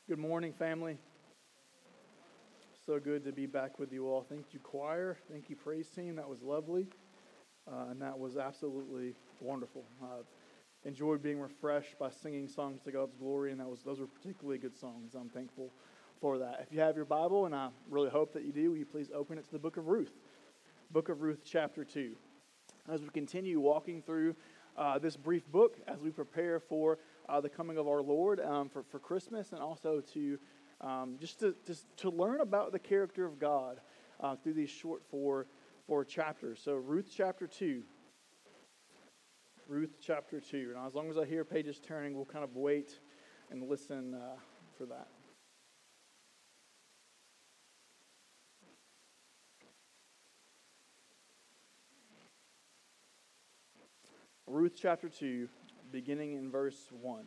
Good morning, family. So good to be back with you all. Thank you, choir. Thank you, praise team. That was lovely. And that was absolutely wonderful. Enjoyed being refreshed by singing songs to God's glory, and those were particularly good songs. I'm thankful for that. If you have your Bible, and I really hope that you do, will you please open it to the book of Ruth. Book of Ruth, chapter 2. As we continue walking through this brief book, as we prepare for the coming of our Lord for Christmas, and also to just to learn about the character of God through these short four chapters. So Ruth chapter 2. Ruth chapter 2. Now, as long as I hear pages turning, we'll kind of wait and listen for that. Ruth chapter 2, beginning in verse 1.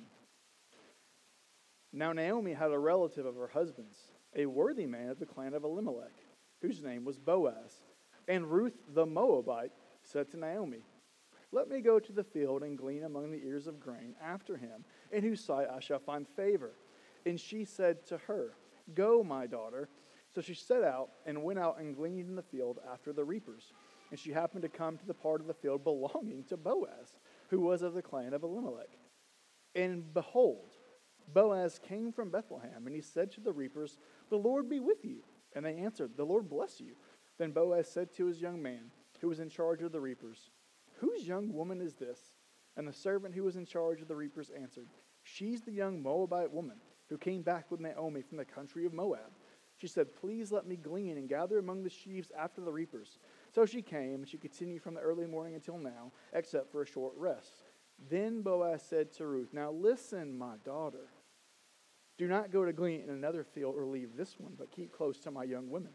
Now Naomi had a relative of her husband's, a worthy man of the clan of Elimelech, whose name was Boaz. And Ruth the Moabite said to Naomi, "Let me go to the field and glean among the ears of grain after him, in whose sight I shall find favor." And she said to her, "Go, my daughter." So she set out and went out and gleaned in the field after the reapers. And she happened to come to the part of the field belonging to Boaz, who was of the clan of Elimelech. And behold, Boaz came from Bethlehem, and he said to the reapers, "The Lord be with you." And they answered, "The Lord bless you." Then Boaz said to his young man, who was in charge of the reapers, "Whose young woman is this?" And the servant who was in charge of the reapers answered, "She's the young Moabite woman who came back with Naomi from the country of Moab." She said, "Please let me glean and gather among the sheaves after the reapers." So she came, and she continued from the early morning until now, except for a short rest. Then Boaz said to Ruth, "Now listen, my daughter. Do not go to glean in another field or leave this one, but keep close to my young women.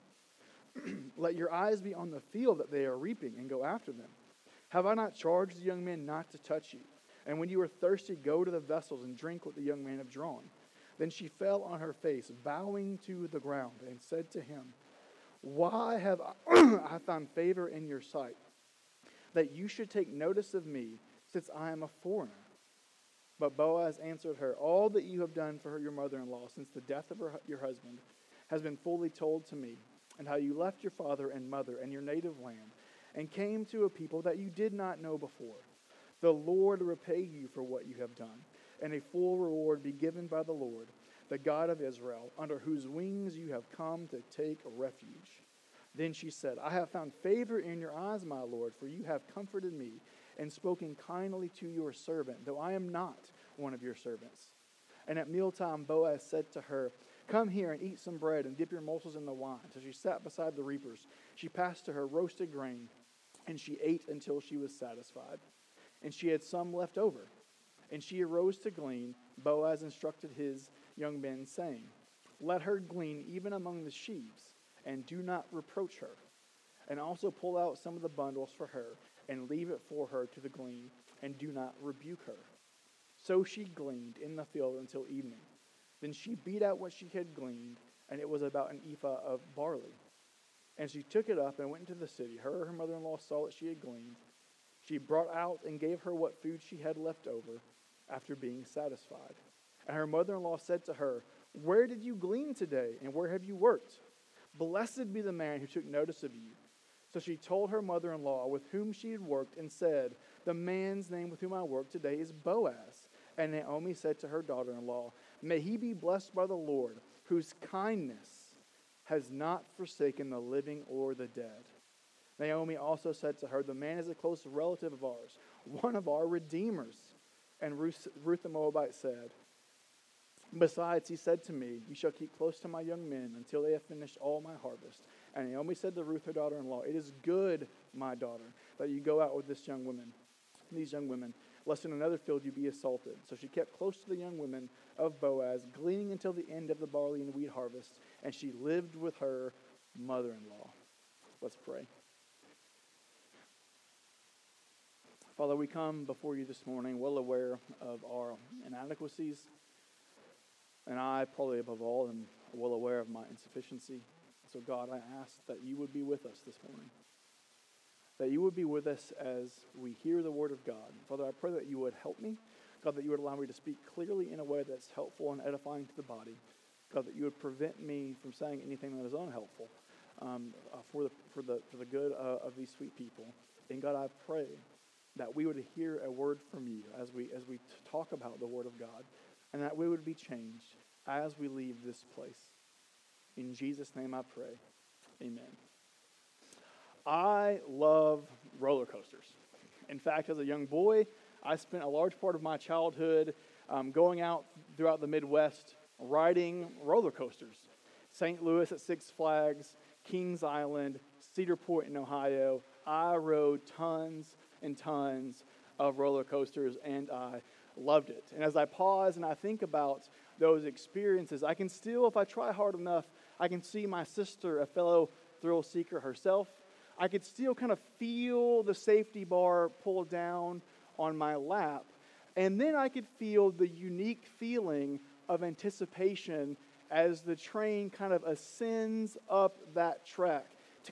Let your eyes be on the field that they are reaping, and go after them. Have I not charged the young men not to touch you? And when you are thirsty, go to the vessels and drink what the young men have drawn." Then she fell on her face, bowing to the ground, and said to him, "Why have I found favor in your sight, that you should take notice of me, since I am a foreigner?" But Boaz answered her, "All that you have done for your mother-in-law since the death of your husband has been fully told to me, and how you left your father and mother and your native land, and came to a people that you did not know before. The Lord repay you for what you have done, and a full reward be given by the Lord, the God of Israel, under whose wings you have come to take refuge." Then she said, "I have found favor in your eyes, my Lord, for you have comforted me and spoken kindly to your servant, though I am not one of your servants." And at mealtime Boaz said to her, "Come here and eat some bread and dip your morsels in the wine." So she sat beside the reapers. She passed to her roasted grain, and she ate until she was satisfied. And she had some left over. And she arose to glean. Boaz instructed his young men, saying, "Let her glean even among the sheaves, and do not reproach her. And also pull out some of the bundles for her, and leave it for her to the glean, and do not rebuke her." So she gleaned in the field until evening. Then she beat out what she had gleaned, and it was about an ephah of barley. And she took it up and went into the city. Her mother-in-law saw that she had gleaned. She brought out and gave her what food she had left over after being satisfied. And her mother-in-law said to her, "Where did you glean today, and where have you worked? Blessed be the man who took notice of you." So she told her mother-in-law with whom she had worked, and said, "The man's name with whom I work today is Boaz." And Naomi said to her daughter-in-law, "May he be blessed by the Lord, whose kindness has not forsaken the living or the dead." Naomi also said to her, "The man is a close relative of ours, one of our redeemers." And Ruth the Moabite said, "Besides, he said to me, 'You shall keep close to my young men until they have finished all my harvest.'" And Naomi said to Ruth, her daughter-in-law, "It is good, my daughter, that you go out with these young women, lest in another field you be assaulted." So she kept close to the young women of Boaz, gleaning until the end of the barley and wheat harvest, and she lived with her mother-in-law. Let's pray. Father, we come before you this morning well aware of our inadequacies, and I, probably above all, am well aware of my insufficiency. So God, I ask that you would be with us this morning, that you would be with us as we hear the word of God. Father, I pray that you would help me, God, that you would allow me to speak clearly in a way that's helpful and edifying to the body. God, that you would prevent me from saying anything that is unhelpful for the good of these sweet people. And God, I pray that we would hear a word from you as we talk about the Word of God, and that we would be changed as we leave this place. In Jesus' name I pray. Amen. I love roller coasters. In fact, as a young boy, I spent a large part of my childhood going out throughout the Midwest riding roller coasters. St. Louis at Six Flags, Kings Island, Cedar Point in Ohio. I rode tons and tons of roller coasters, and I loved it. And as I pause and I think about those experiences, I can still, if I try hard enough, I can see my sister, a fellow thrill seeker herself. I could still kind of feel the safety bar pulled down on my lap. And then I could feel the unique feeling of anticipation as the train kind of ascends up that track,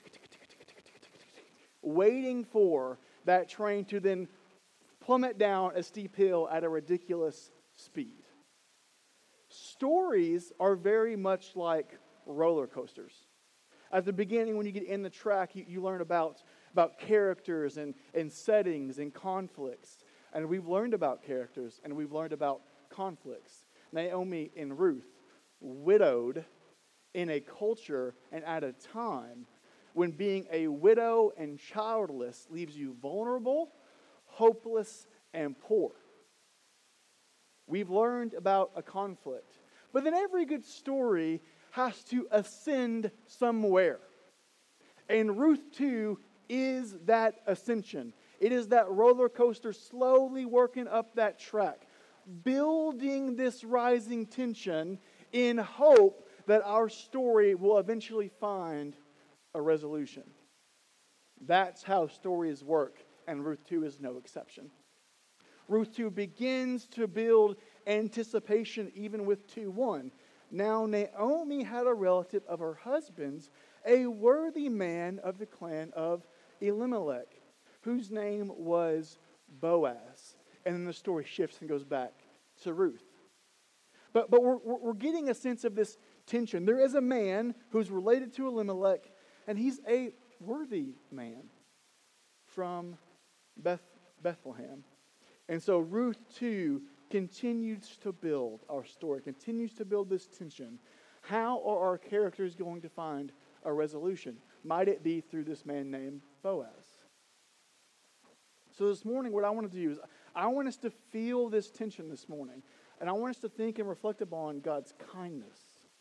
waiting for that train to then plummet down a steep hill at a ridiculous speed. Stories are very much like roller coasters. At the beginning, when you get in the track, you learn about characters and settings and conflicts. And we've learned about characters and we've learned about conflicts. Naomi and Ruth, widowed in a culture and at a time when being a widow and childless leaves you vulnerable, hopeless, and poor. We've learned about a conflict. But then every good story has to ascend somewhere. And Ruth 2 is that ascension. It is that roller coaster slowly working up that track, building this rising tension in hope that our story will eventually find a resolution. That's how stories work, and Ruth 2 is no exception. Ruth 2 begins to build anticipation even with 2:1. Now Naomi had a relative of her husband's, a worthy man of the clan of Elimelech, whose name was Boaz. And then the story shifts and goes back to Ruth. But we're getting a sense of this tension. There is a man who's related to Elimelech, and he's a worthy man from Bethlehem. And so Ruth 2 continues to build our story, continues to build this tension. How are our characters going to find a resolution? Might it be through this man named Boaz? So this morning, what I want to do is I want us to feel this tension this morning. And I want us to think and reflect upon God's kindness.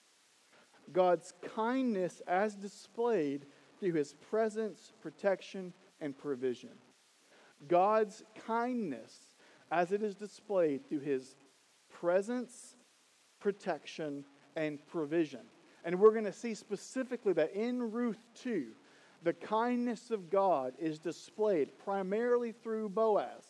God's kindness as displayed through His presence, protection, and provision. God's kindness as it is displayed through His presence, protection, and provision. And we're going to see specifically that in Ruth 2, the kindness of God is displayed primarily through Boaz.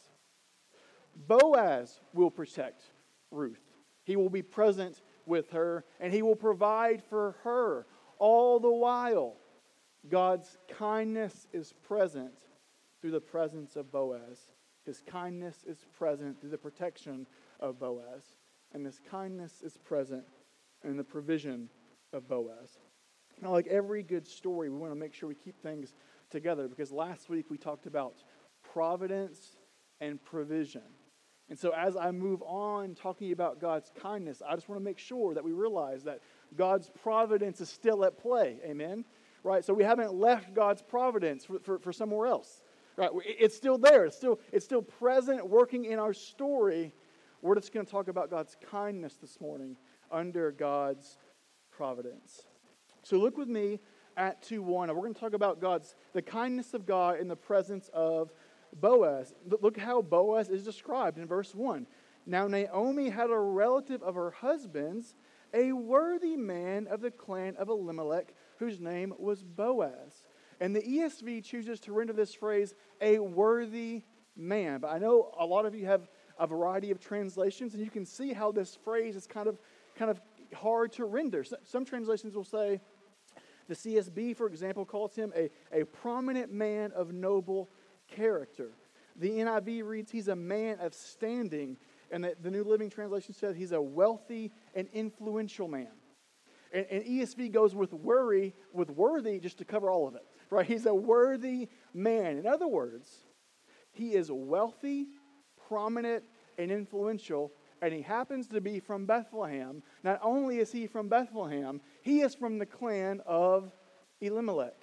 Boaz will protect Ruth. He will be present with her, and he will provide for her all the while. God's kindness is present through the presence of Boaz. His kindness is present through the protection of Boaz. And His kindness is present in the provision of Boaz. Now, like every good story, we want to make sure we keep things together, because last week we talked about providence and provision. And so as I move on talking about God's kindness, I just want to make sure that we realize that God's providence is still at play. Amen? Right? So we haven't left God's providence for somewhere else. Right? It's still there. It's still present, working in our story. We're just going to talk about God's kindness this morning under God's providence. So look with me at 2:1. And we're going to talk about the kindness of God in the presence of Boaz. Look how Boaz is described in verse 1. Now Naomi had a relative of her husband's, a worthy man of the clan of Elimelech, whose name was Boaz. And the ESV chooses to render this phrase, a worthy man. But I know a lot of you have a variety of translations, and you can see how this phrase is kind of hard to render. Some translations will say, the CSB, for example, calls him a prominent man of noble character. The NIV reads, he's a man of standing. And the New Living Translation says he's a wealthy and influential man. And ESV goes with worthy, just to cover all of it, right? He's a worthy man. In other words, he is wealthy, prominent, and influential, and he happens to be from Bethlehem. Not only is he from Bethlehem, he is from the clan of Elimelech.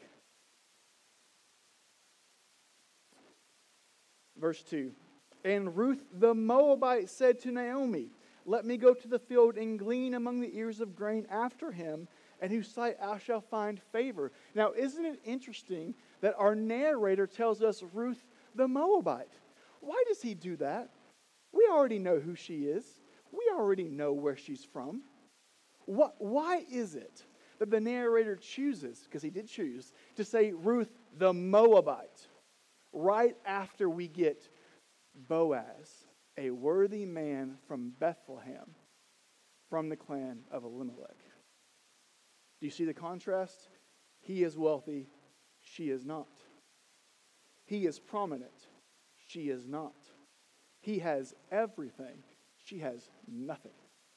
Verse 2. And Ruth the Moabite said to Naomi, let me go to the field and glean among the ears of grain after him, and whose sight I shall find favor. Now, isn't it interesting that our narrator tells us Ruth the Moabite? Why does he do that? We already know who she is. We already know where she's from. Why is it that the narrator chooses, because he did choose, to say Ruth the Moabite right after we get Boaz, a worthy man from Bethlehem, from the clan of Elimelech? Do you see the contrast? He is wealthy, she is not. He is prominent, she is not. He has everything, she has nothing.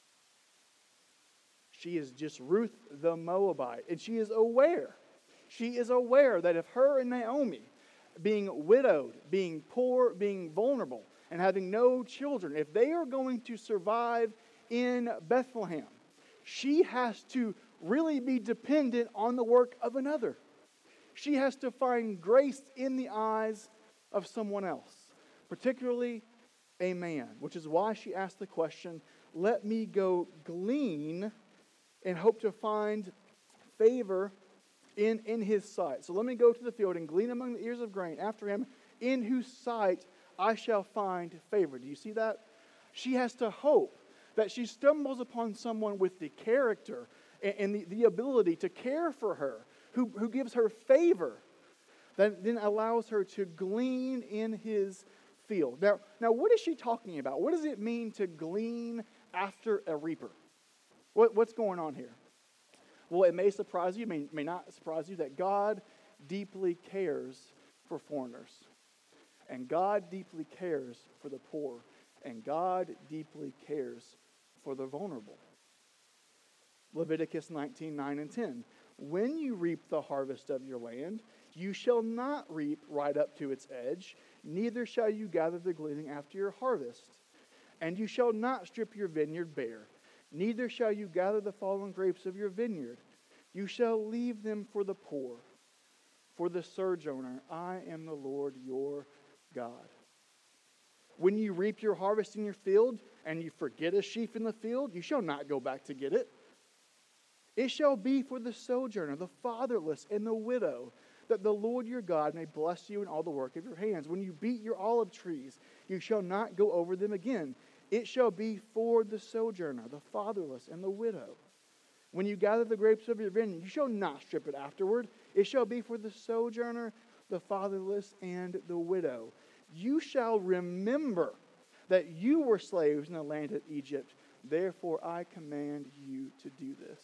She is just Ruth the Moabite, and she is aware. She is aware that if her and Naomi, being widowed, being poor, being vulnerable, and having no children, if they are going to survive in Bethlehem, she has to really be dependent on the work of another. She has to find grace in the eyes of someone else, particularly a man, which is why she asked the question, let me go glean and hope to find favor in his sight. So let me go to the field and glean among the ears of grain after him, in whose sight I shall find favor. Do you see that? She has to hope that she stumbles upon someone with the character and the ability to care for her, who gives her favor, that then allows her to glean in his field. Now, what is she talking about? What does it mean to glean after a reaper? What's going on here? Well, it may surprise you, may not surprise you, that God deeply cares for foreigners. And God deeply cares for the poor. And God deeply cares for the vulnerable. Leviticus 19:9 and 10. When you reap the harvest of your land, you shall not reap right up to its edge, neither shall you gather the gleaning after your harvest. And you shall not strip your vineyard bare, neither shall you gather the fallen grapes of your vineyard. You shall leave them for the poor, for the sojourner. I am the Lord your God. When you reap your harvest in your field, and you forget a sheaf in the field, you shall not go back to get it. It shall be for the sojourner, the fatherless, and the widow, that the Lord your God may bless you in all the work of your hands. When you beat your olive trees, you shall not go over them again. It shall be for the sojourner, the fatherless, and the widow. When you gather the grapes of your vineyard, you shall not strip it afterward. It shall be for the sojourner, the fatherless, and the widow. You shall remember that you were slaves in the land of Egypt. Therefore I command you to do this.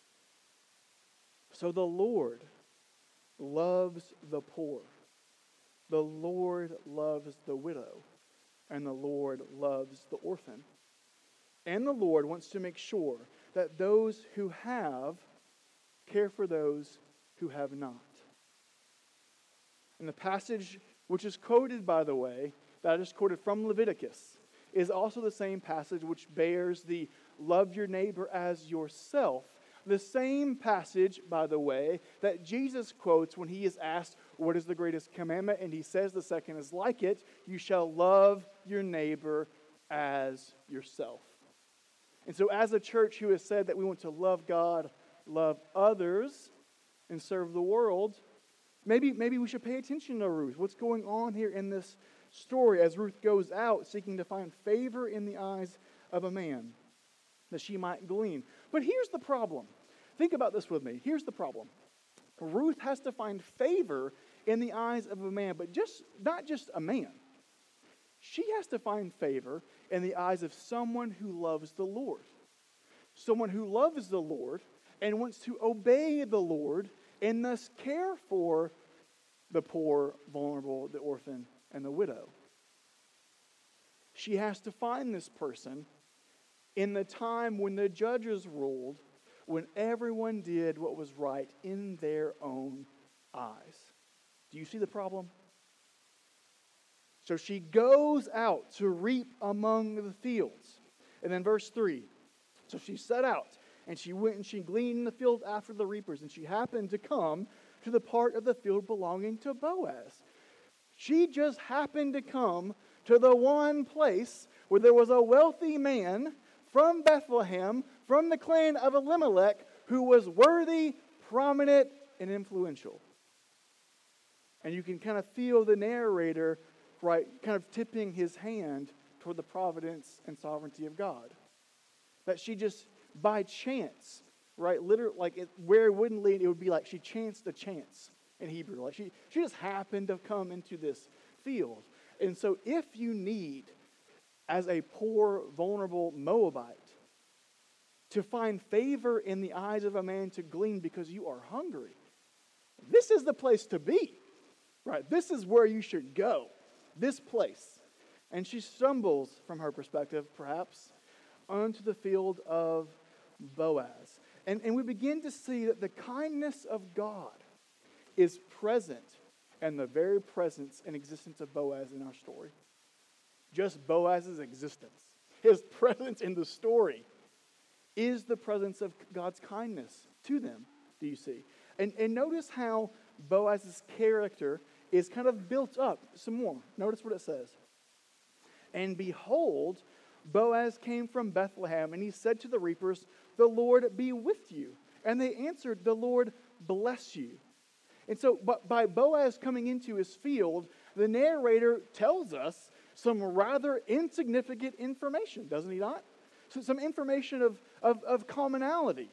So the Lord loves the poor. The Lord loves the widow. And the Lord loves the orphan. And the Lord wants to make sure that those who have care for those who have not. And the passage, which is quoted, by the way, that I just quoted from Leviticus, is also the same passage which bears the love your neighbor as yourself. The same passage, by the way, that Jesus quotes when he is asked, what is the greatest commandment? And he says the second is like it, you shall love your neighbor as yourself. And so as a church who has said that we want to love God, love others, and serve the world, maybe we should pay attention to Ruth. What's going on here in this story as Ruth goes out seeking to find favor in the eyes of a man that she might glean. But here's the problem. Think about this with me. Here's the problem. Ruth has to find favor in the eyes of a man, but not just a man. She has to find favor in the eyes of someone who loves the Lord. Someone who loves the Lord and wants to obey the Lord and thus care for the poor, vulnerable, the orphan, and the widow. She has to find this person in the time when the judges ruled, when everyone did what was right in their own eyes. Do you see the problem? So she goes out to reap among the fields. And then verse 3. So she set out, and she went and she gleaned in the field after the reapers, and she happened to come to the part of the field belonging to Boaz. She just happened to come to the one place where there was a wealthy man from Bethlehem, from the clan of Elimelech, who was worthy, prominent, and influential. And you can kind of feel the narrator, right, kind of tipping his hand toward the providence and sovereignty of God. That she just, by chance, right, literally, like where it wouldn't lead, it would be like she chanced a chance in Hebrew. Like she just happened to come into this field. And so if you need, as a poor, vulnerable Moabite, to find favor in the eyes of a man to glean because you are hungry, this is the place to be. Right? This is where you should go. This place. And she stumbles, from her perspective, perhaps, onto the field of Boaz. And we begin to see that the kindness of God is present in the very presence and existence of Boaz in our story. Just Boaz's existence. His presence in the story is the presence of God's kindness to them, do you see? And notice how Boaz's character is kind of built up some more. Notice what it says. And behold, Boaz came from Bethlehem, and he said to the reapers, "The Lord be with you." And they answered, "The Lord bless you." And so by Boaz coming into his field, the narrator tells us some rather insignificant information, doesn't he not? So some information of commonality.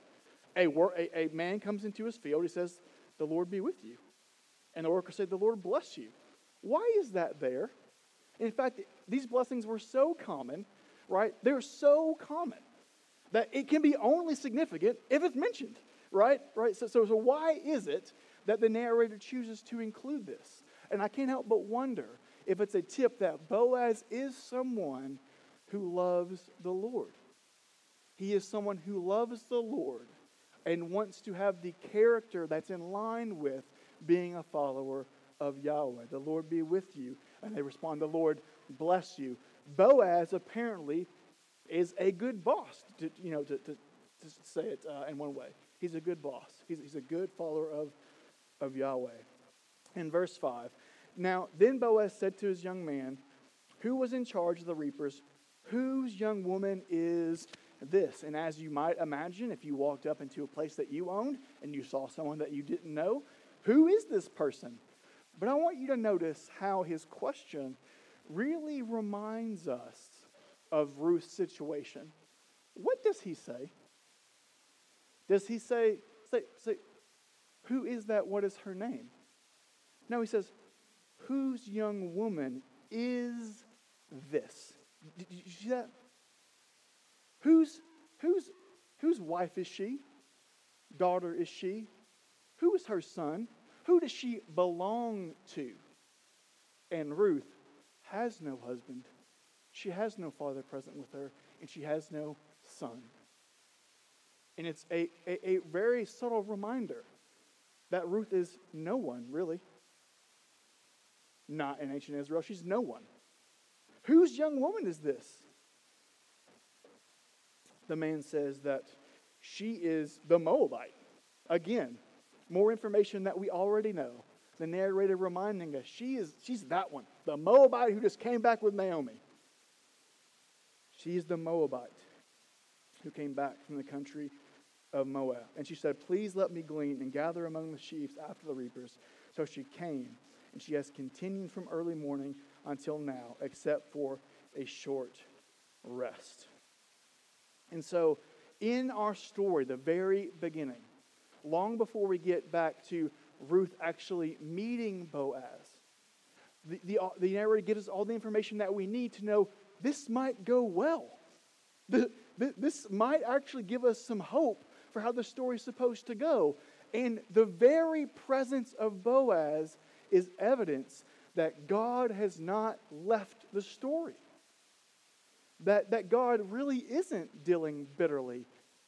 A man comes into his field, he says, "The Lord be with you." And the worker said, "The Lord bless you." Why is that there? In fact, these blessings were so common, right? They're so common that it can be only significant if it's mentioned, right? So why is it that the narrator chooses to include this? And I can't help but wonder if it's a tip that Boaz is someone who loves the Lord. He is someone who loves the Lord and wants to have the character that's in line with being a follower of Yahweh. "The Lord be with you." And they respond, "The Lord bless you." Boaz apparently is a good boss, to say it in one way. He's a good boss. He's a good follower of Yahweh. In verse 5, "Now then Boaz said to his young man, who was in charge of the reapers, 'Whose young woman is this?'" And as you might imagine, if you walked up into a place that you owned and you saw someone that you didn't know, who is this person? But I want you to notice how his question really reminds us of Ruth's situation. What does he say? Does he say, "Who is that? What is her name?" No, he says, "Whose young woman is this?" Did you see that? Whose wife is she? Daughter is she? Who is her son? Who does she belong to? And Ruth has no husband. She has no father present with her, and she has no son. And it's a very subtle reminder that Ruth is no one, really. Not in ancient Israel. She's no one. Whose young woman is this? The man says that she is the Moabite. Again, more information that we already know. The narrator reminding us she's that one. The Moabite who just came back with Naomi. She's the Moabite who came back from the country of Moab. And she said, "Please let me glean and gather among the sheaves after the reapers." So she came, and she has continued from early morning until now, except for a short rest. And so, in our story, the very beginning, long before we get back to Ruth actually meeting Boaz, the narrator gives us all the information that we need to know this might go well. This might actually give us some hope for how the story is supposed to go. And the very presence of Boaz is evidence that God has not left the story. That God really isn't dealing bitterly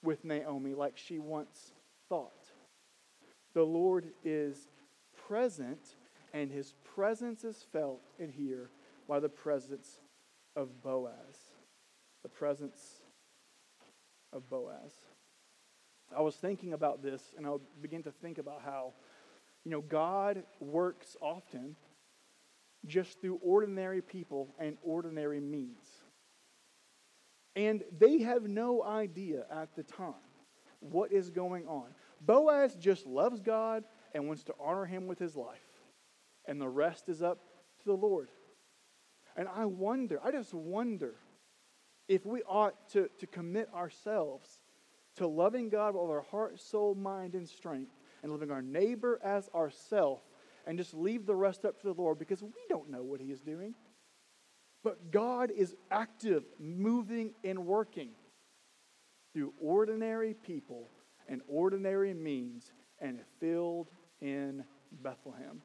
with Naomi like she once thought. The Lord is present, and his presence is felt in here by the presence of Boaz. The presence of Boaz. I was thinking about this, and I began to think about how, God works often just through ordinary people and ordinary means. And they have no idea at the time what is going on. Boaz just loves God and wants to honor him with his life. And the rest is up to the Lord. And I just wonder if we ought to commit ourselves to loving God with our heart, soul, mind, and strength, and loving our neighbor as ourself, and just leave the rest up to the Lord, because we don't know what he is doing. But God is active, moving, and working through ordinary people and ordinary means, and a field in Bethlehem.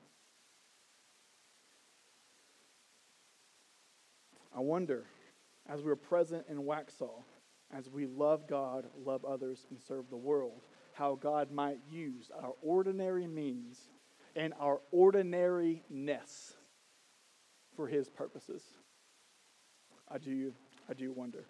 I wonder, as we're present in Waxhaw, as we love God, love others, and serve the world, how God might use our ordinary means and our ordinariness for his purposes. I do wonder.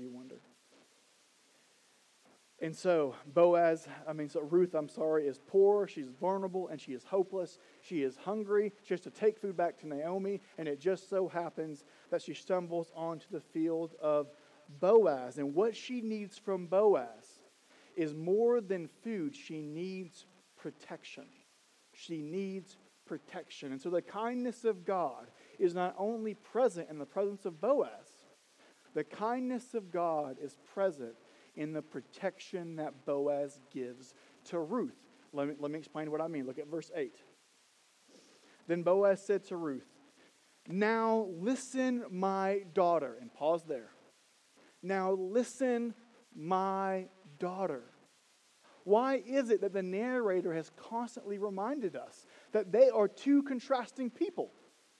And so Ruth, is poor, she's vulnerable, and she is hopeless. She is hungry. She has to take food back to Naomi, and it just so happens that she stumbles onto the field of Boaz. And what she needs from Boaz is more than food. She needs protection. She needs protection. And so the kindness of God is not only present in the presence of Boaz, the kindness of God is present in the protection that Boaz gives to Ruth. Let me explain what I mean. Look at verse 8. Then Boaz said to Ruth, "Now listen, my daughter." And pause there. "Now listen, my daughter." Why is it that the narrator has constantly reminded us that they are two contrasting people?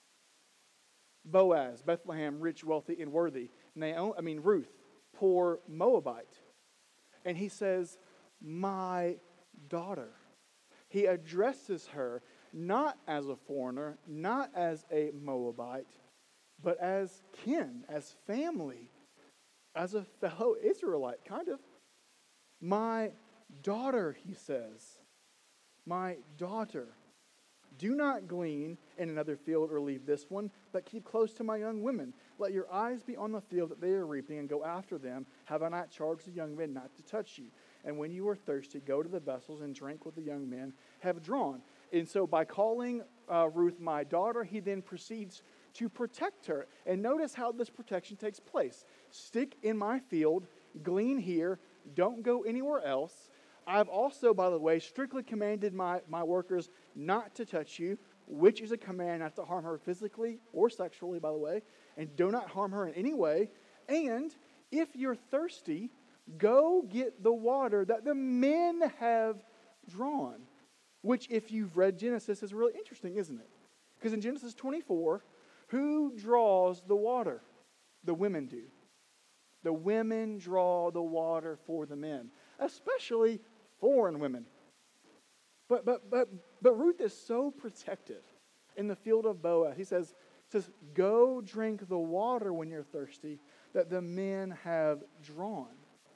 Boaz, Bethlehem, rich, wealthy, and worthy. Ruth, poor Moabite. And he says, "My daughter." He addresses her not as a foreigner, not as a Moabite, but as kin, as family, as a fellow Israelite, kind of. "My daughter," he says. "My daughter. Do not glean in another field or leave this one, but keep close to my young women. Let your eyes be on the field that they are reaping, and go after them. Have I not charged the young men not to touch you? And when you are thirsty, go to the vessels and drink what the young men have drawn." And so by calling Ruth my daughter, he then proceeds to protect her. And notice how this protection takes place. Stick in my field, glean here, don't go anywhere else. I've also, by the way, strictly commanded my workers not to touch you, which is a command not to harm her physically or sexually, by the way, and do not harm her in any way. And if you're thirsty, go get the water that the men have drawn, which, if you've read Genesis, is really interesting, isn't it? Because in Genesis 24, who draws the water? The women do. The women draw the water for the men, especially foreign women. But Ruth is so protective in the field of Boaz. He says, "Go drink the water when you're thirsty that the men have drawn."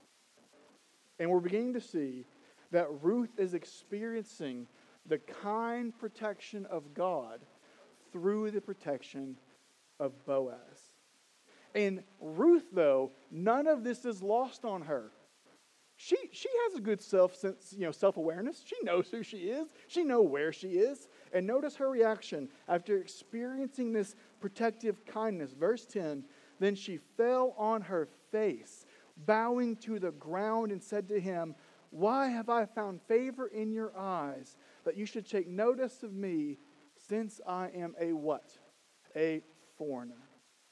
And we're beginning to see that Ruth is experiencing the kind protection of God through the protection of Boaz. And Ruth, though, none of this is lost on her. She has a good self-awareness. She knows who she is. She knows where she is. And notice her reaction after experiencing this protective kindness. Verse 10, "Then she fell on her face, bowing to the ground, and said to him, 'Why have I found favor in your eyes, that you should take notice of me, since I am a what? A foreigner.'"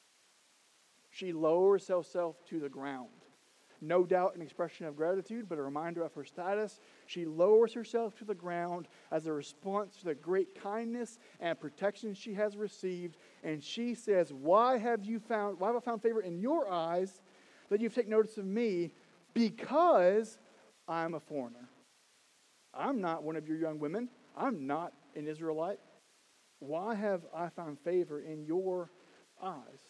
She lowers herself to the ground. No doubt an expression of gratitude, but a reminder of her status. She lowers herself to the ground as a response to the great kindness and protection she has received. And she says, why have I found favor in your eyes that you've taken notice of me? Because I'm a foreigner. I'm not one of your young women. I'm not an Israelite. Why have I found favor in your eyes?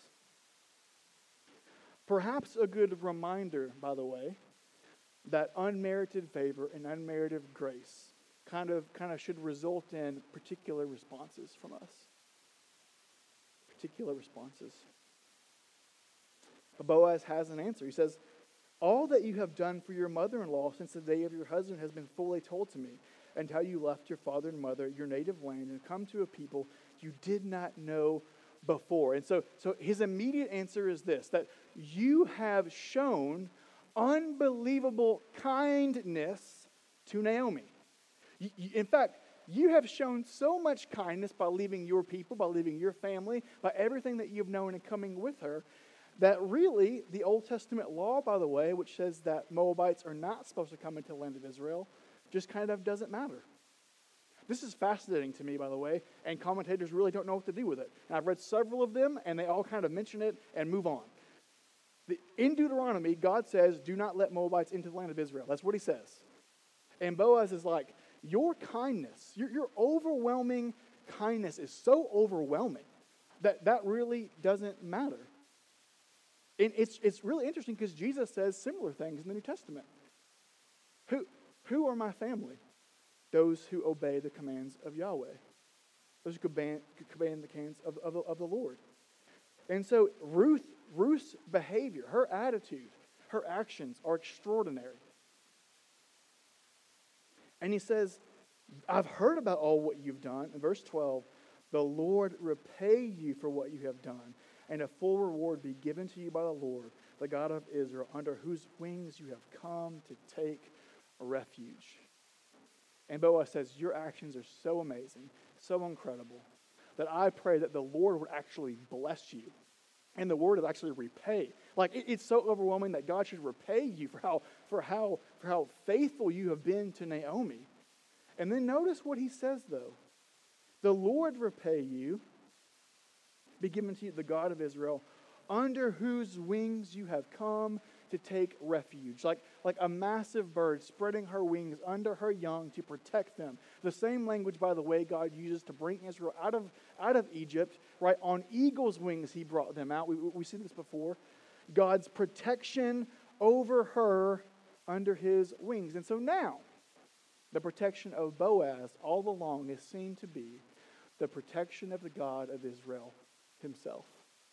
Perhaps a good reminder, by the way, that unmerited favor and unmerited grace kind of should result in particular responses from us. Particular responses. But Boaz has an answer. He says, all that you have done for your mother-in-law since the day of your husband has been fully told to me, and how you left your father and mother, your native land, and come to a people you did not know before. And so his immediate answer is this, that you have shown unbelievable kindness to Naomi. In fact, you have shown so much kindness by leaving your people, by leaving your family, by everything that you've known and coming with her, that really the Old Testament law, by the way, which says that Moabites are not supposed to come into the land of Israel, just kind of doesn't matter. This is fascinating to me, by the way, and commentators really don't know what to do with it. And I've read several of them, and they all kind of mention it and move on. In Deuteronomy, God says, do not let Moabites into the land of Israel. That's what he says. And Boaz is like, your kindness, your overwhelming kindness is so overwhelming that really doesn't matter. And it's really interesting because Jesus says similar things in the New Testament. Who are my family? Those who obey the commands of Yahweh. Those who command the commands of the Lord. And so Ruth's behavior, her attitude, her actions are extraordinary. And he says, I've heard about all what you've done. In verse 12, the Lord repay you for what you have done, and a full reward be given to you by the Lord, the God of Israel, under whose wings you have come to take refuge. And Boaz says, your actions are so amazing, so incredible, that I pray that the Lord would actually bless you. And the word is actually repay. Like it's so overwhelming that God should repay you for how faithful you have been to Naomi. And then notice what he says though. The Lord repay you, be given to you, the God of Israel, under whose wings you have come to take refuge. Like a massive bird spreading her wings under her young to protect them. The same language, by the way, God uses to bring Israel out of Egypt. Right, on eagle's wings he brought them out. We've seen this before. God's protection over her under his wings. And so now, the protection of Boaz all along is seen to be the protection of the God of Israel himself.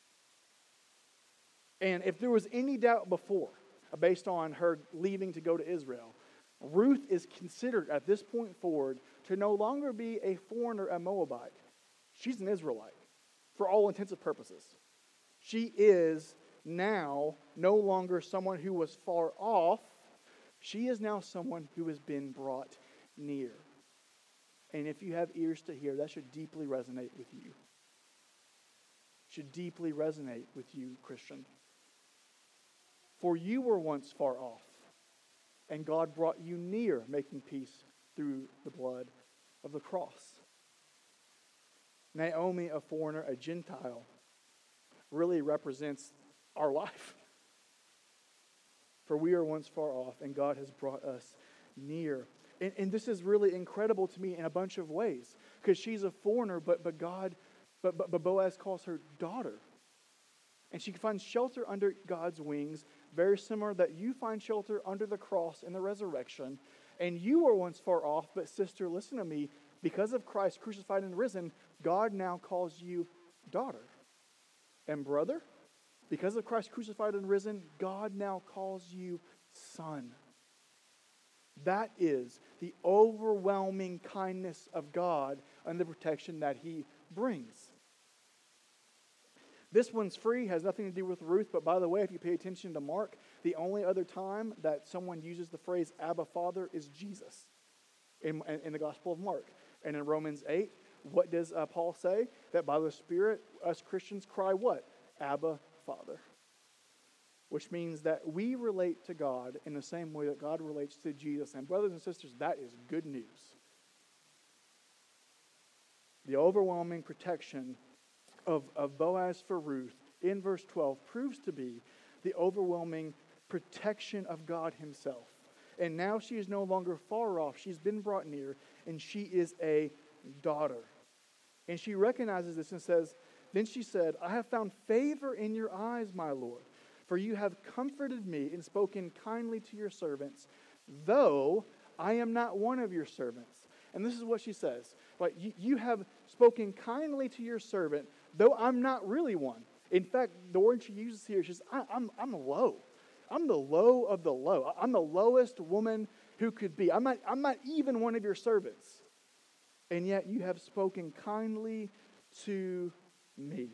And if there was any doubt before, based on her leaving to go to Israel, Ruth is considered at this point forward to no longer be a foreigner, a Moabite. She's an Israelite for all intents and purposes. She is now no longer someone who was far off. She is now someone who has been brought near. And if you have ears to hear, that should deeply resonate with you. Should deeply resonate with you, Christian. For you were once far off, and God brought you near, making peace through the blood of the cross. Naomi, a foreigner, a Gentile, really represents our life. For we are once far off, and God has brought us near. And this is really incredible to me in a bunch of ways, because she's a foreigner, but Boaz calls her daughter. And she finds shelter under God's wings, very similar that you find shelter under the cross and the resurrection. And you were once far off, but sister, listen to me, because of Christ crucified and risen, God now calls you daughter. And brother, because of Christ crucified and risen, God now calls you son. That is the overwhelming kindness of God and the protection that he brings. This one's free, has nothing to do with Ruth, but by the way, if you pay attention to Mark, the only other time that someone uses the phrase Abba Father is Jesus in the Gospel of Mark. And in Romans 8, what does Paul say? That by the Spirit, us Christians cry what? Abba Father. Which means that we relate to God in the same way that God relates to Jesus. And brothers and sisters, that is good news. The overwhelming protection of Boaz for Ruth in verse 12 proves to be the overwhelming protection of God himself. And now she is no longer far off. She's been brought near, and she is a daughter. And she recognizes this and says, then she said, I have found favor in your eyes, my Lord, for you have comforted me and spoken kindly to your servants, though I am not one of your servants. And this is what she says. Like, you have spoken kindly to your servant, though I'm not really one. In fact, the word she uses here, she says, I'm low. I'm the low of the low. I'm the lowest woman who could be. I'm not even one of your servants. And yet you have spoken kindly to me.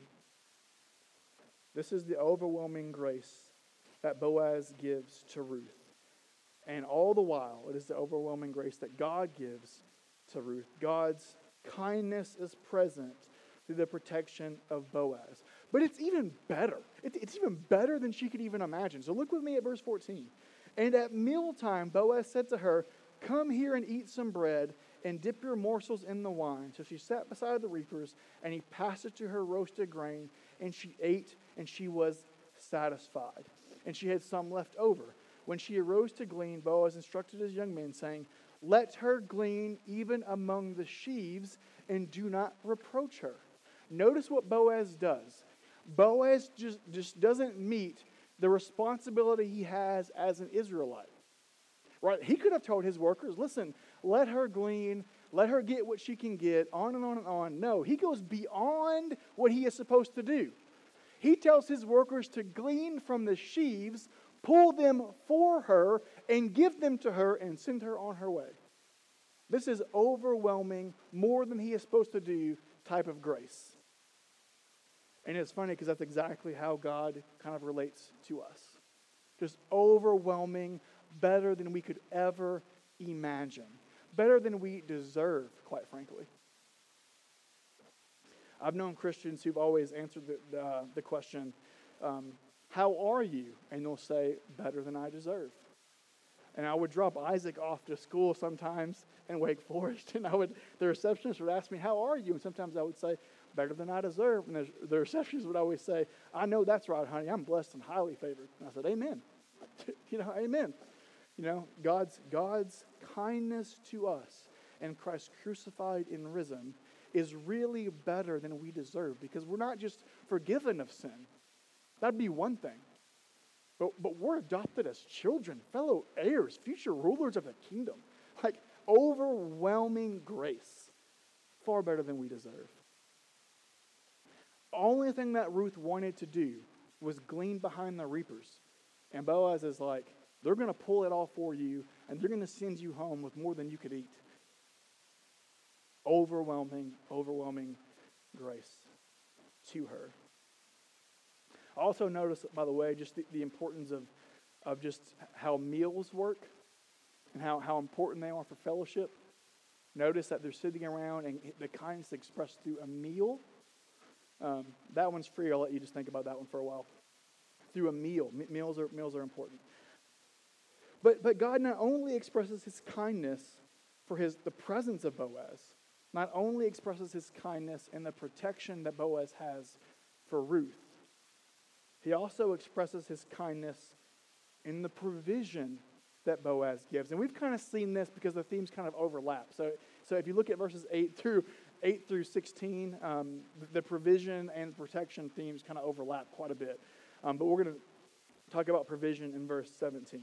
This is the overwhelming grace that Boaz gives to Ruth. And all the while, it is the overwhelming grace that God gives to Ruth. God's kindness is present through the protection of Boaz. But it's even better. It's even better than she could even imagine. So look with me at verse 14. And at mealtime, Boaz said to her, come here and eat some bread and dip your morsels in the wine. So she sat beside the reapers, and he passed it to her roasted grain, and she ate, and she was satisfied. And she had some left over. When she arose to glean, Boaz instructed his young men, saying, let her glean even among the sheaves, and do not reproach her. Notice what Boaz does. Boaz just doesn't meet the responsibility he has as an Israelite. Right? He could have told his workers, listen, let her glean, let her get what she can get, on and on and on. No, he goes beyond what he is supposed to do. He tells his workers to glean from the sheaves, pull them for her, and give them to her and send her on her way. This is overwhelming, more than he is supposed to do type of grace. And it's funny because that's exactly how God kind of relates to us. Just overwhelming, better than we could ever imagine. Better than we deserve, quite frankly. I've known Christians who've always answered the question, how are you? And they'll say, better than I deserve. And I would drop Isaac off to school sometimes in Wake Forest, and the receptionist would ask me, how are you? And sometimes I would say, better than I deserve. And the receptionist would always say, I know that's right, honey. I'm blessed and highly favored. And I said, amen. Amen. God's kindness to us and Christ crucified and risen is really better than we deserve, because we're not just forgiven of sin. That'd be one thing. But we're adopted as children, fellow heirs, future rulers of the kingdom. Like overwhelming grace. Far better than we deserve. The only thing that Ruth wanted to do was glean behind the reapers. And Boaz is like, they're going to pull it all for you, and they're going to send you home with more than you could eat. Overwhelming grace to her. Also notice, by the way, just the importance of just how meals work and how important they are for fellowship. Notice that they're sitting around and the kindness expressed through a meal. That one's free. I'll let you just think about that one for a while. Through a meal. Meals are important. But God not only expresses his kindness for the presence of Boaz, not only expresses his kindness in the protection that Boaz has for Ruth, he also expresses his kindness in the provision that Boaz gives. And we've kind of seen this because the themes kind of overlap. So if you look at verses 8 through 16, the provision and protection themes kind of overlap quite a bit. But we're going to talk about provision in verse 17.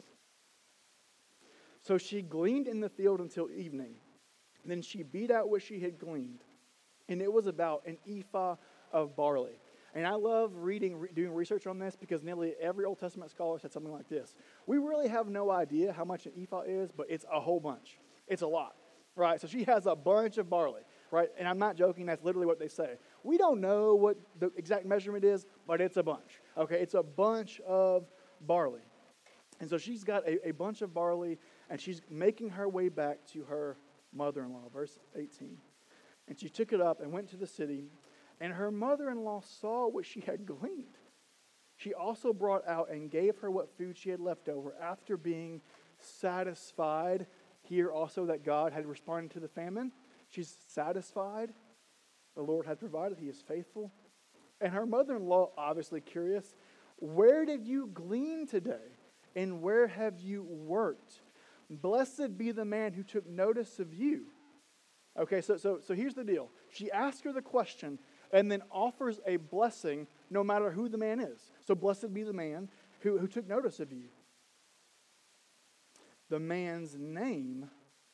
So she gleaned in the field until evening. Then she beat out what she had gleaned, and it was about an ephah of barley. And I love doing research on this, because nearly every Old Testament scholar said something like this. We really have no idea how much an ephah is, but it's a whole bunch. It's a lot, right? So she has a bunch of barley, right? And I'm not joking. That's literally what they say. We don't know what the exact measurement is, but it's a bunch, okay? It's a bunch of barley. And so she's got a bunch of barley, and she's making her way back to her mother-in-law, verse 18. And she took it up and went to the city, and her mother-in-law saw what she had gleaned. She also brought out and gave her what food she had left over after being satisfied. Here also that God had responded to the famine. She's satisfied. The Lord had provided. He is faithful. And her mother-in-law, obviously curious, where did you glean today? And where have you worked? Blessed be the man who took notice of you. Okay, so here's the deal. She asks her the question and then offers a blessing no matter who the man is. So blessed be the man who took notice of you. The man's name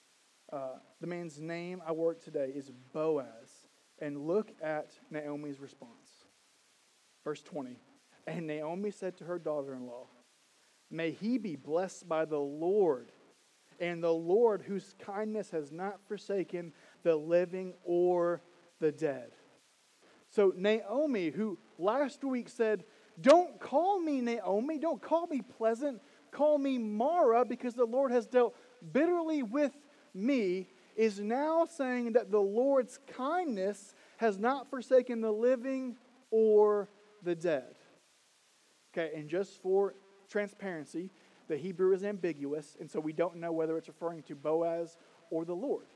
I work today is Boaz. And look at Naomi's response. Verse 20. And Naomi said to her daughter-in-law, may he be blessed by the Lord, and the Lord whose kindness has not forsaken the living or the dead. So Naomi, who last week said, don't call me Naomi, don't call me pleasant, call me Mara, because the Lord has dealt bitterly with me, is now saying that the Lord's kindness has not forsaken the living or the dead. Okay, and just for transparency, the Hebrew is ambiguous, and so we don't know whether it's referring to Boaz or the Lord.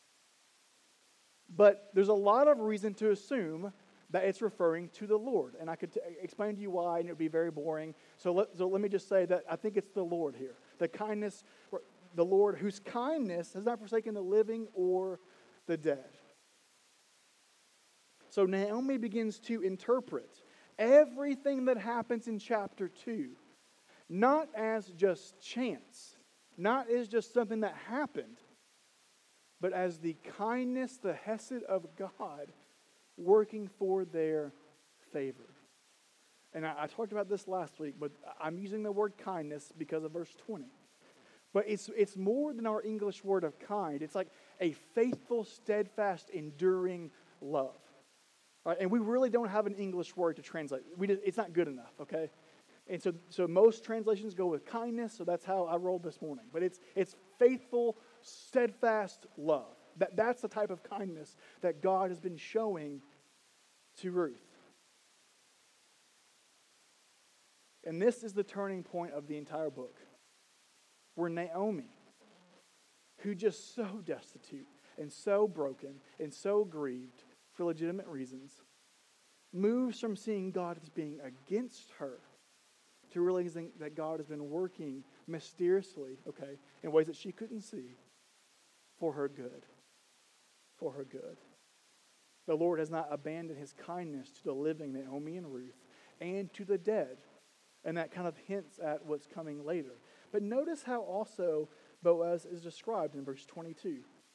But there's a lot of reason to assume that it's referring to the Lord. And I could explain to you why, and it would be very boring. So let me just say that I think it's the Lord here. The Lord whose kindness has not forsaken the living or the dead. So Naomi begins to interpret everything that happens in chapter 2, not as just chance, not as just something that happened, but as the kindness, the hesed of God working for their favor. And I talked about this last week, but I'm using the word kindness because of verse 20. But it's more than our English word of kind. It's like a faithful, steadfast, enduring love. All right? And we really don't have an English word to translate. It's not good enough, okay? And so most translations go with kindness, so that's how I rolled this morning. But it's faithful, steadfast love. That's the type of kindness that God has been showing to Ruth. And this is the turning point of the entire book, where Naomi, who just so destitute and so broken and so grieved for legitimate reasons, moves from seeing God as being against her to realizing that God has been working mysteriously, in ways that she couldn't see, for her good. For her good. The Lord has not abandoned his kindness to the living, Naomi and Ruth, and to the dead. And that kind of hints at what's coming later. But notice how also Boaz is described in verse 22.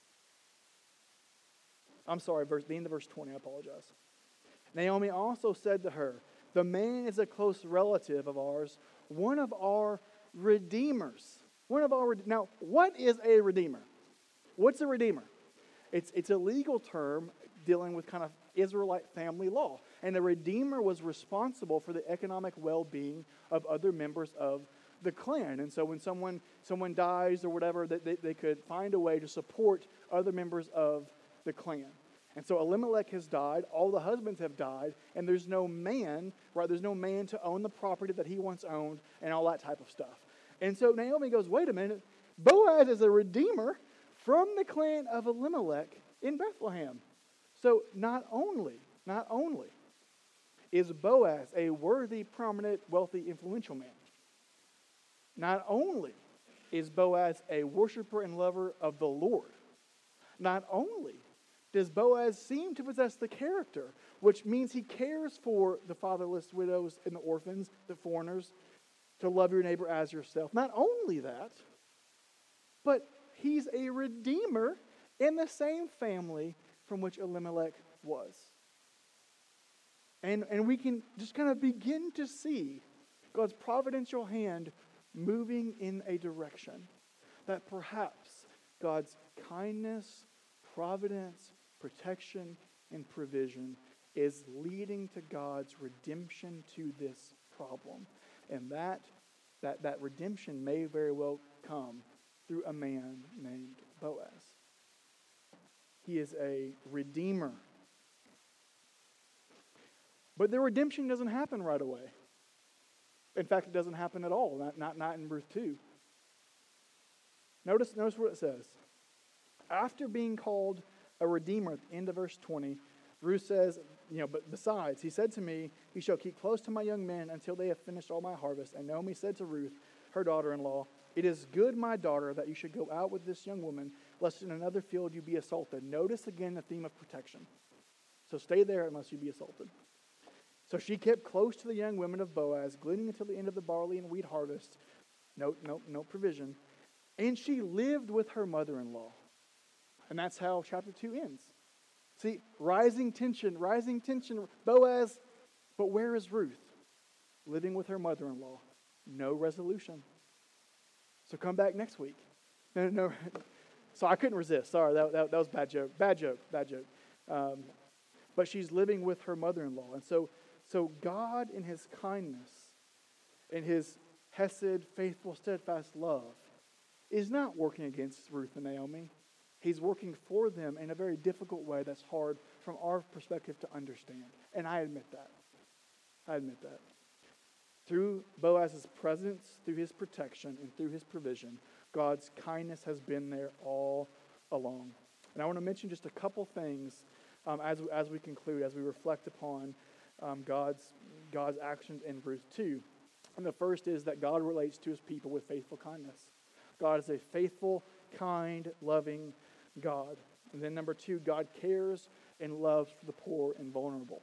I'm sorry, the end of verse 20, I apologize. Naomi also said to her, the man is a close relative of ours, one of our redeemers. Now, what is a redeemer? What's a redeemer? It's a legal term dealing with kind of Israelite family law. And a redeemer was responsible for the economic well-being of other members of the clan. And so when someone dies or whatever, they could find a way to support other members of the clan. And so Elimelech has died, all the husbands have died, and there's no man, right? There's no man to own the property that he once owned and all that type of stuff. And so Naomi goes, wait a minute, Boaz is a redeemer from the clan of Elimelech in Bethlehem. So not only is Boaz a worthy, prominent, wealthy, influential man, not only is Boaz a worshiper and lover of the Lord, not only does Boaz seem to possess the character, which means he cares for the fatherless, widows, and the orphans, the foreigners, to love your neighbor as yourself. Not only that, but he's a redeemer in the same family from which Elimelech was. And we can just kind of begin to see God's providential hand moving in a direction that perhaps God's kindness, providence, protection, and provision is leading to God's redemption to this problem. And that redemption may very well come through a man named Boaz. He is a redeemer. But the redemption doesn't happen right away. In fact, it doesn't happen at all, not in Ruth 2. Notice what it says. After being called a redeemer at the end of verse 20, Ruth says, but besides, he said to me, you shall keep close to my young men until they have finished all my harvest. And Naomi said to Ruth, her daughter-in-law, It is good, my daughter, that you should go out with this young woman, lest in another field you be assaulted. Notice again the theme of protection. So stay there unless you be assaulted. So she kept close to the young women of Boaz, gleaning until the end of the barley and wheat harvest. No provision. And she lived with her mother-in-law. And that's how chapter 2 ends. See, rising tension. Boaz, but where is Ruth? Living with her mother-in-law. No resolution. So come back next week. No. So I couldn't resist. Sorry, that was a bad joke. Bad joke. But she's living with her mother-in-law. And so God in his kindness, in his hesed, faithful, steadfast love, is not working against Ruth and Naomi. He's working for them in a very difficult way that's hard from our perspective to understand. And I admit that. Through Boaz's presence, through his protection, and through his provision, God's kindness has been there all along. And I want to mention just a couple things as we conclude, as we reflect upon God's actions in Ruth 2. And the first is that God relates to his people with faithful kindness. God is a faithful, kind, loving God. And then number 2, God cares and loves for the poor and vulnerable.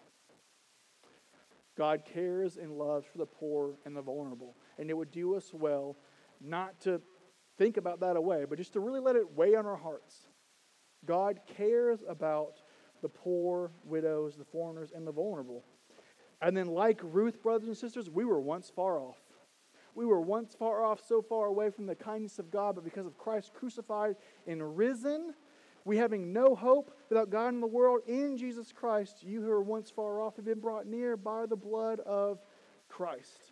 God cares and loves for the poor and the vulnerable. And it would do us well not to think about that away, but just to really let it weigh on our hearts. God cares about the poor, widows, the foreigners, and the vulnerable. And then like Ruth, brothers and sisters, we were once far off. We were once far off, so far away from the kindness of God, but because of Christ crucified and risen, we having no hope without God in the world, in Jesus Christ, you who were once far off have been brought near by the blood of Christ.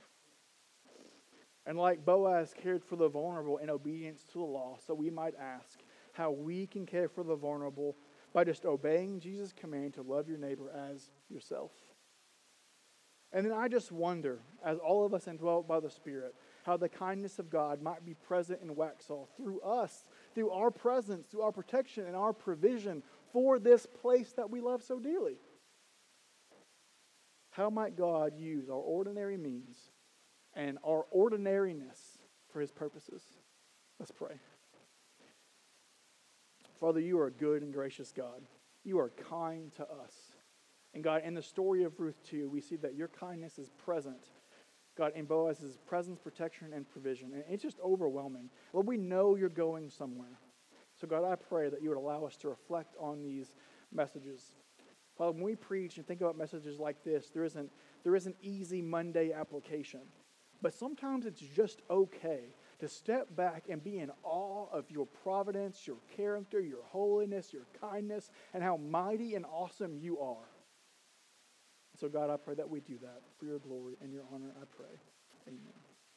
And like Boaz cared for the vulnerable in obedience to the law, so we might ask how we can care for the vulnerable by just obeying Jesus' command to love your neighbor as yourself. And then I just wonder, as all of us indwelt by the Spirit, how the kindness of God might be present in Waxhaw through us, through our presence, through our protection and our provision for this place that we love so dearly. How might God use our ordinary means and our ordinariness for his purposes? Let's pray. Father, you are a good and gracious God. You are kind to us. And God, in the story of Ruth 2, we see that your kindness is present, God, in Boaz's presence, protection, and provision. And it's just overwhelming. Lord, we know you're going somewhere. So God, I pray that you would allow us to reflect on these messages. Father, when we preach and think about messages like this, there isn't easy Monday application. But sometimes it's just okay to step back and be in awe of your providence, your character, your holiness, your kindness, and how mighty and awesome you are. So God, I pray that we do that for your glory and your honor, I pray. Amen.